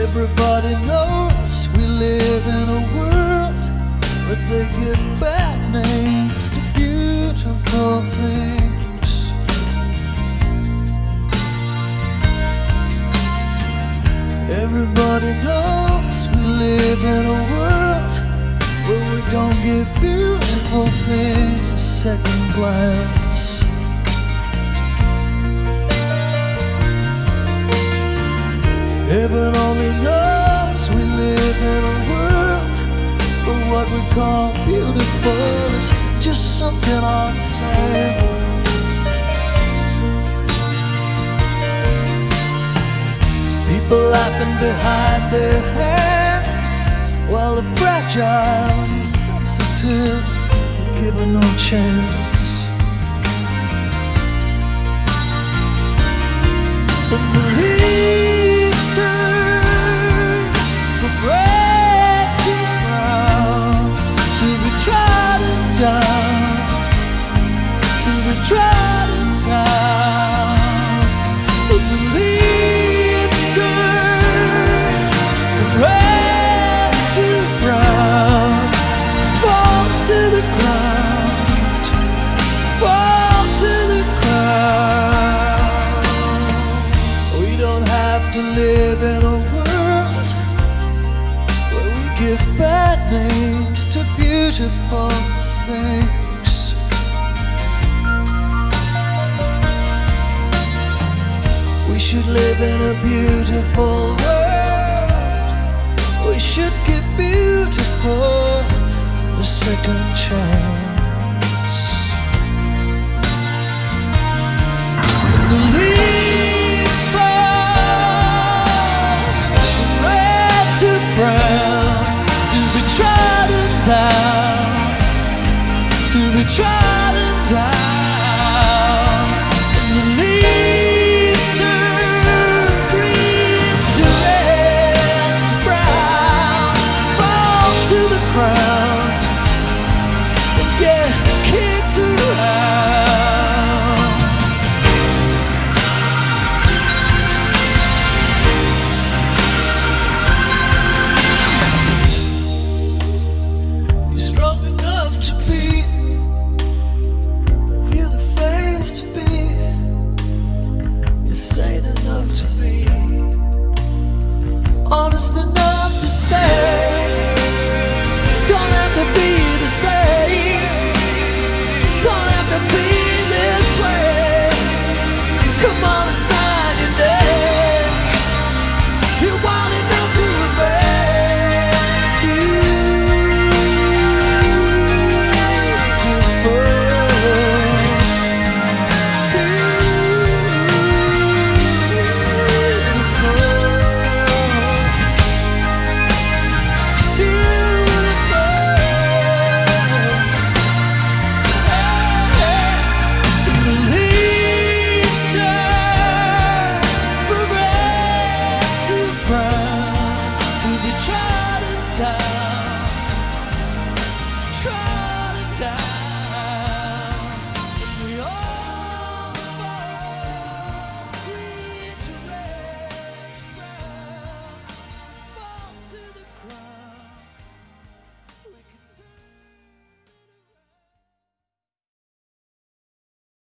Everybody knows we live in a world where they give bad names to beautiful things. Everybody knows we live in a world where we don't give beautiful things a second glance. Heaven only knows we live in a world where what we call beautiful is just something on sale. People laughing behind their hands while the fragile and the sensitive are given no chance. When the leaves turn from red to brown, to be trodden down, to be trodden down. When the leaves turn from red to brown, fall to the ground, fall to the ground. We don't have to live in a world where we give bad names to beautiful things. We should live in a beautiful world. We should give beautiful a second chance. When the leaves fall from red to brown, to be trodden down, to be trodden down. When the leaves turn green to red to brown, fall to the ground and get kicked around. You're strong enough to be, have you the faith to be, you're sane enough to be honest enough